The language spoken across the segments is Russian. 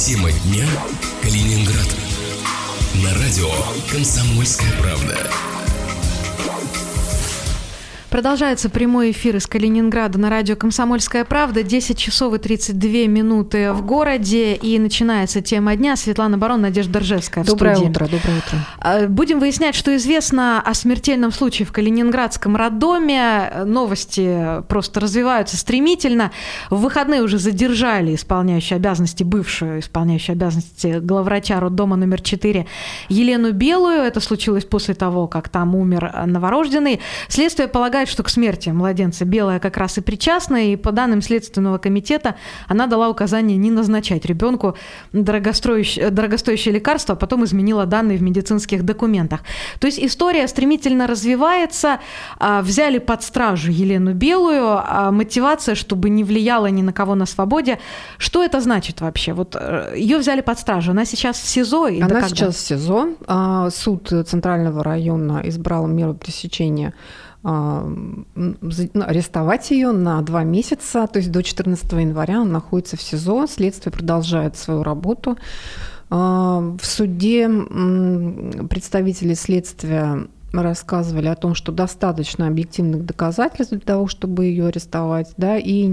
Тема дня Калининград. На радио «Комсомольская правда». Продолжается прямой эфир из Калининграда на радио «Комсомольская правда». 10 часов и 32 минуты в городе. И начинается тема дня. Светлана Барон, Надежда Ржевская в Доброе студии. Доброе утро. Будем выяснять, что известно о смертельном случае в калининградском роддоме. Новости просто развиваются стремительно. В выходные уже задержали бывшую исполняющую обязанности главврача роддома номер 4 Елену Белую. Это случилось после того, как там умер новорожденный. Следствие полагает, что к смерти младенца Белая как раз и причастна, и по данным Следственного комитета она дала указание не назначать ребенку дорогостоящее лекарство, а потом изменила данные в медицинских документах. То есть история стремительно развивается. Взяли под стражу Елену Белую. Мотивация, чтобы не влияла ни на кого на свободе. Что это значит вообще? Вот ее взяли под стражу. Она сейчас в СИЗО? Она сейчас в СИЗО. Суд Центрального района избрал меру пресечения арестовать ее на 2 месяца, то есть до 14 января она находится в СИЗО, следствие продолжает свою работу. В суде представители следствия рассказывали о том, что достаточно объективных доказательств для того, чтобы ее арестовать, да, и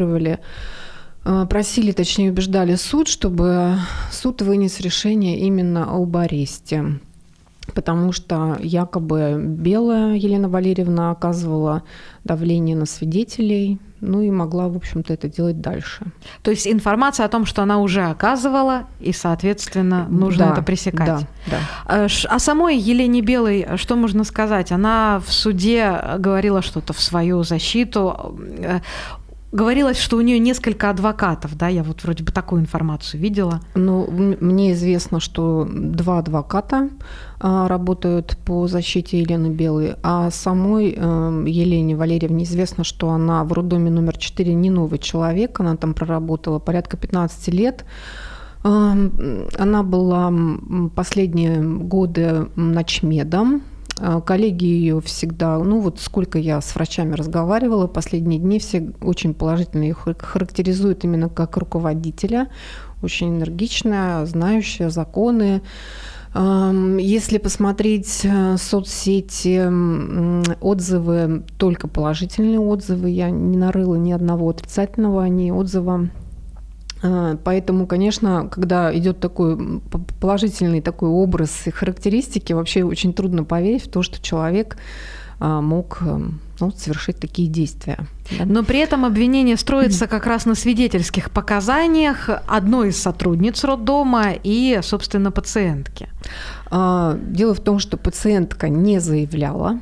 убеждали суд, чтобы суд вынес решение именно об аресте. Потому что якобы Белая Елена Валерьевна оказывала давление на свидетелей, и могла, в общем-то, это делать дальше. То есть информация о том, что она уже оказывала, и, соответственно, нужно это пресекать. Да. О самой Елене Белой что можно сказать? Она в суде говорила что-то в свою защиту. Говорилось, что у нее несколько адвокатов, да, я вот вроде бы такую информацию видела. Мне известно, что 2 адвоката работают по защите Елены Белой, а самой Елене Валерьевне известно, что она в роддоме номер 4 не новый человек, она там проработала порядка 15 лет. Она была последние годы начмедом. Коллеги ее всегда, сколько я с врачами разговаривала, последние дни все очень положительно ее характеризуют именно как руководителя, очень энергичная, знающая законы. Если посмотреть соцсети, отзывы, только положительные отзывы, я не нарыла ни одного отрицательного отзыва. Поэтому, конечно, когда идет такой положительный такой образ и характеристики, вообще очень трудно поверить в то, что человек мог совершить такие действия. Да? Но при этом обвинение строится как раз на свидетельских показаниях одной из сотрудниц роддома и, собственно, пациентки. Дело в том, что пациентка не заявляла.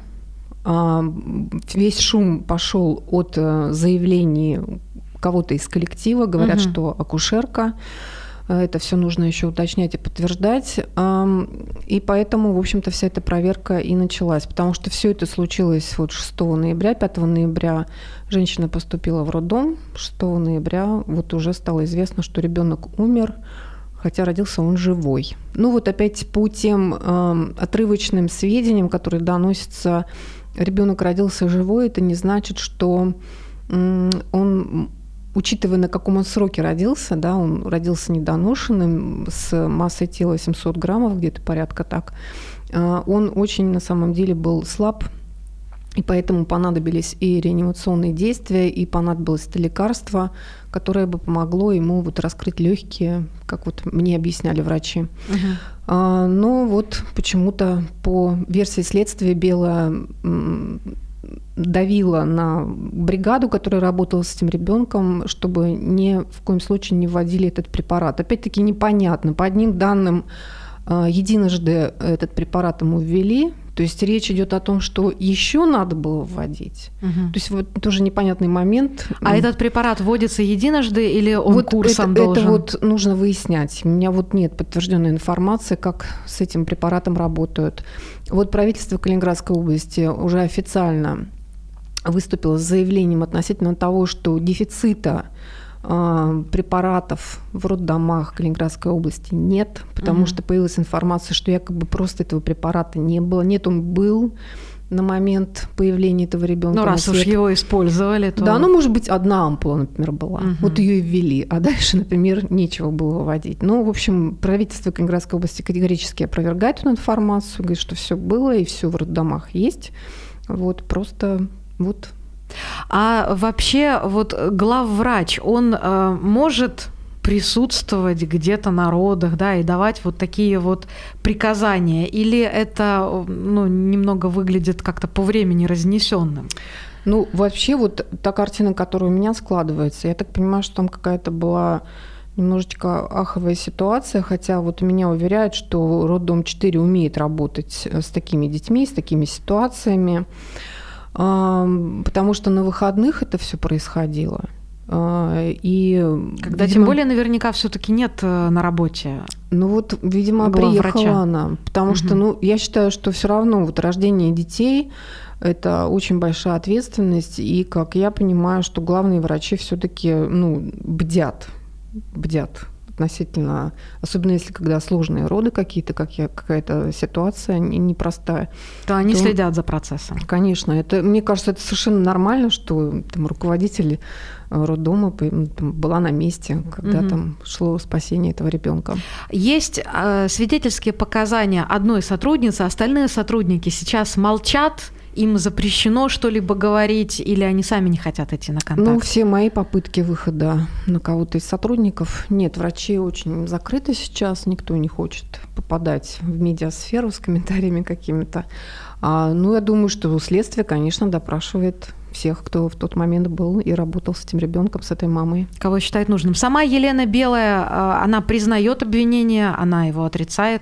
Весь шум пошел от заявлений кого-то из коллектива, говорят, что акушерка. Это все нужно еще уточнять и подтверждать. И поэтому, в общем-то, вся эта проверка и началась. Потому что все это случилось 6 ноября, 5 ноября женщина поступила в роддом, 6 ноября уже стало известно, что ребенок умер, хотя родился он живой. Опять по тем отрывочным сведениям, которые доносятся, ребенок родился живой, это не значит, что он, учитывая, на каком он сроке родился, да, он родился недоношенным, с массой тела 700 граммов, где-то порядка так, он очень на самом деле был слаб, и поэтому понадобились и реанимационные действия, и понадобилось это лекарство, которое бы помогло ему раскрыть легкие, как мне объясняли врачи. Но почему-то по версии следствия Белая давила на бригаду, которая работала с этим ребенком, чтобы ни в коем случае не вводили этот препарат. Опять-таки непонятно. По одним данным, единожды этот препарат ему ввели, то есть речь идет о том, что еще надо было вводить. То есть тоже непонятный момент. А этот препарат вводится единожды или он курсом должен? Это нужно выяснять. У меня нет подтвержденной информации, как с этим препаратом работают. Правительство Калининградской области уже официально выступило с заявлением относительно того, что дефицита препаратов в роддомах Калининградской области нет, потому что появилась информация, что якобы просто этого препарата не было. Нет, он был, на момент появления этого ребенка. Ну, раз уж его использовали, то... Да, может быть, одна ампула, например, была. Вот ее и ввели, а дальше, например, нечего было вводить. В общем, правительство Калининградской области категорически опровергает эту информацию, говорит, что все было и все в роддомах есть. Просто вот. А вообще главврач, он может присутствовать где-то на родах, да, и давать такие приказания? Или это немного выглядит как-то по времени разнесенным? Вообще та картина, которая у меня складывается, я так понимаю, что там какая-то была немножечко аховая ситуация, хотя меня уверяют, что роддом 4 умеет работать с такими детьми, с такими ситуациями, потому что на выходных это все происходило. И, когда, тем более, наверняка все-таки нет на работе. Видимо, приехала она. Потому что, я считаю, что все равно рождение детей – это очень большая ответственность. И, как я понимаю, что главные врачи все-таки бдят относительно, особенно если когда сложные роды какие-то, какая-то ситуация непростая. То они следят за процессом. Конечно. Мне кажется, это совершенно нормально, что руководитель роддома была на месте, когда там шло спасение этого ребенка. Есть свидетельские показания одной сотрудницы, остальные сотрудники сейчас молчат, им запрещено что-либо говорить, или они сами не хотят идти на контакт? Все мои попытки выхода на кого-то из сотрудников. Нет, врачи очень закрыты сейчас, никто не хочет попадать в медиасферу с комментариями какими-то. Я думаю, что следствие, конечно, допрашивает всех, кто в тот момент был и работал с этим ребенком, с этой мамой. Кого считает нужным. Сама Елена Белая, она признает обвинение, она его отрицает?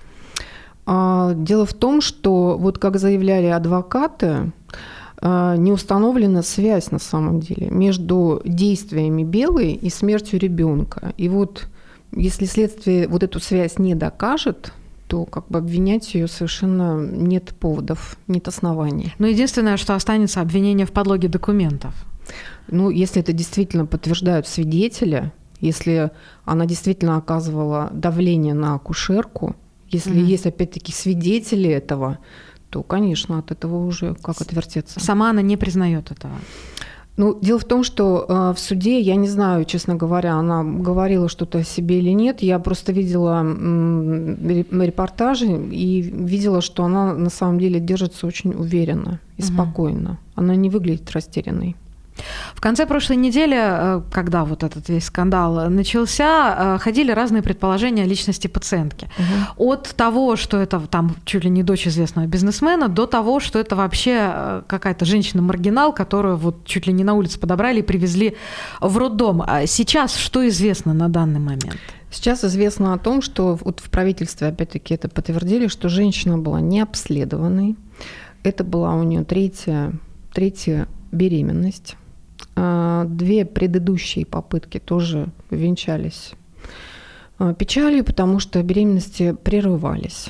Дело в том, что, как заявляли адвокаты, не установлена связь на самом деле между действиями Белой и смертью ребенка. И если следствие эту связь не докажет, то обвинять ее совершенно нет поводов, нет оснований. Единственное, что останется, обвинение в подлоге документов. Если это действительно подтверждают свидетели, если она действительно оказывала давление на акушерку, если есть, опять-таки, свидетели этого, то, конечно, от этого уже как отвертеться. Сама она не признает этого. Дело в том, что в суде, я не знаю, честно говоря, она говорила что-то о себе или нет. Я просто видела репортажи и видела, что она на самом деле держится очень уверенно и спокойно. Она не выглядит растерянной. В конце прошлой недели, когда этот весь скандал начался, ходили разные предположения о личности пациентки. От того, что это там чуть ли не дочь известного бизнесмена, до того, что это вообще какая-то женщина-маргинал, которую чуть ли не на улице подобрали и привезли в роддом. А сейчас что известно на данный момент? Сейчас известно о том, что в правительстве, опять-таки, это подтвердили, что женщина была не обследованной. Это была у нее третья беременность. 2 предыдущие попытки тоже венчались печалью, потому что беременности прерывались.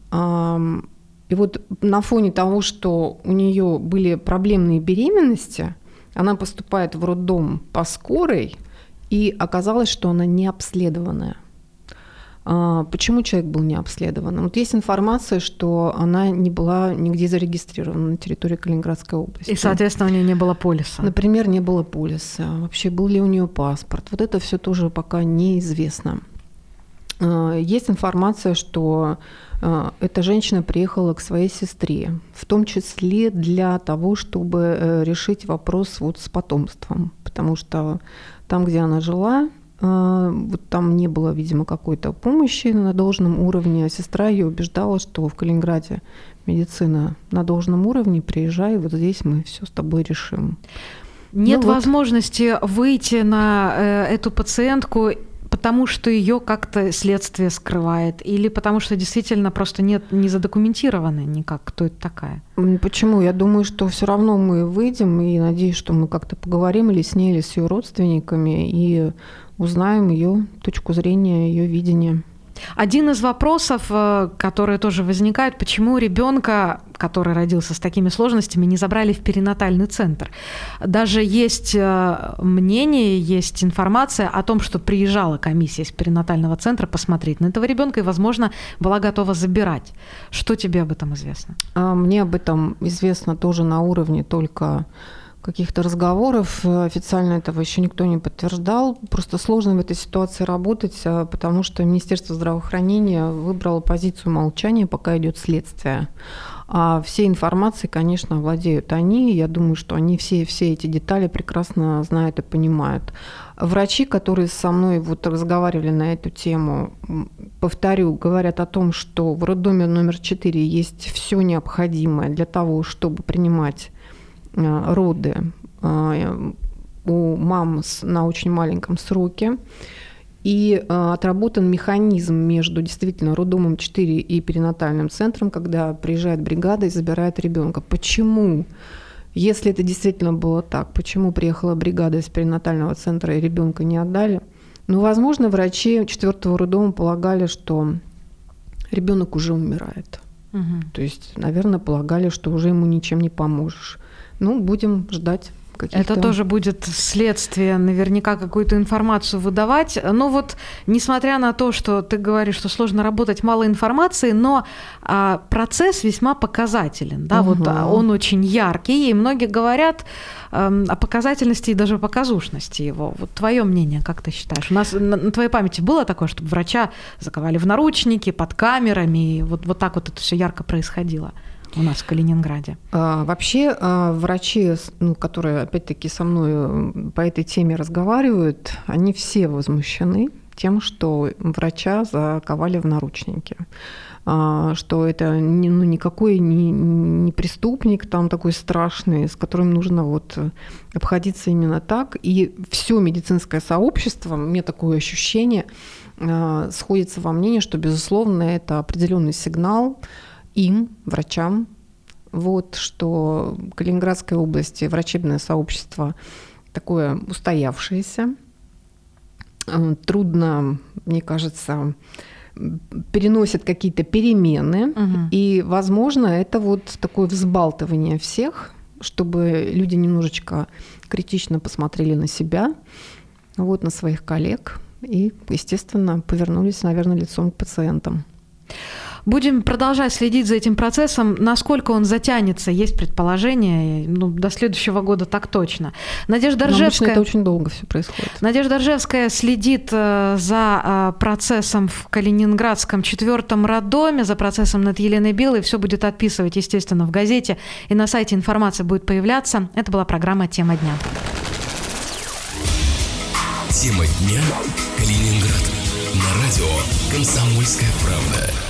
И на фоне того, что у нее были проблемные беременности, она поступает в роддом по скорой, и оказалось, что она не обследованная. Почему человек был не обследован? Есть информация, что она не была нигде зарегистрирована на территории Калининградской области. И, соответственно, у нее не было полиса. Например, не было полиса. Вообще, был ли у нее паспорт? Это все тоже пока неизвестно. Есть информация, что эта женщина приехала к своей сестре, в том числе для того, чтобы решить вопрос с потомством. Потому что там, где она жила, там не было, видимо, какой-то помощи на должном уровне. Сестра ее убеждала, что в Калининграде медицина на должном уровне, приезжай, здесь мы все с тобой решим. Нет возможности выйти на эту пациентку, потому что ее как-то следствие скрывает, или потому что действительно просто не задокументировано никак, кто это такая? Почему? Я думаю, что все равно мы выйдем, и надеюсь, что мы как-то поговорим или с ней, или с ее родственниками, и узнаем ее точку зрения, ее видение. Один из вопросов, которые тоже возникают, почему ребенка, который родился с такими сложностями, не забрали в перинатальный центр. Даже есть мнение, есть информация о том, что приезжала комиссия из перинатального центра посмотреть на этого ребенка и, возможно, была готова забирать. Что тебе об этом известно? Мне об этом известно тоже на уровне только каких-то разговоров. Официально этого еще никто не подтверждал. Просто сложно в этой ситуации работать, потому что Министерство здравоохранения выбрало позицию молчания, пока идет следствие. А всей информацией, конечно, владеют они. Я думаю, что они все эти детали прекрасно знают и понимают. Врачи, которые со мной разговаривали на эту тему, повторю, говорят о том, что в роддоме номер 4 есть все необходимое для того, чтобы принимать роды у мам на очень маленьком сроке. И отработан механизм между действительно роддомом 4 и перинатальным центром, когда приезжает бригада и забирает ребенка. Почему, если это действительно было так, почему приехала бригада из перинатального центра и ребенка не отдали? Возможно, врачи 4-го роддома полагали, что ребенок уже умирает. Угу. То есть, наверное, полагали, что уже ему ничем не поможешь. Будем ждать каких-то... Это тоже будет следствие, наверняка какую-то информацию выдавать. Но несмотря на то, что ты говоришь, что сложно работать, мало информации, но процесс весьма показателен. Да? Угу. Он очень яркий, и многие говорят о показательности и даже показушности его. Твое мнение, как ты считаешь? У нас на твоей памяти было такое, чтобы врача заковали в наручники, под камерами, и вот так это все ярко происходило у нас в Калининграде? Вообще врачи, которые опять-таки со мной по этой теме разговаривают, они все возмущены тем, что врача заковали в наручники. Что это никакой не преступник там такой страшный, с которым нужно обходиться именно так. И все медицинское сообщество, у меня такое ощущение, сходится во мнении, что, безусловно, это определенный сигнал им, врачам, что в Калининградской области врачебное сообщество такое устоявшееся. Трудно, мне кажется, переносят какие-то перемены. Угу. И, возможно, это такое взбалтывание всех, чтобы люди немножечко критично посмотрели на себя, на своих коллег и, естественно, повернулись, наверное, лицом к пациентам. Будем продолжать следить за этим процессом. Насколько он затянется, есть предположение. До следующего года так точно. Надежда Ржевская... это очень долго все происходит. Надежда Ржевская следит за процессом в Калининградском 4-м роддоме, за процессом над Еленой Белой. Все будет отписывать, естественно, в газете. И на сайте информация будет появляться. Это была программа «Тема дня». Тема дня. Калининград. На радио «Комсомольская правда».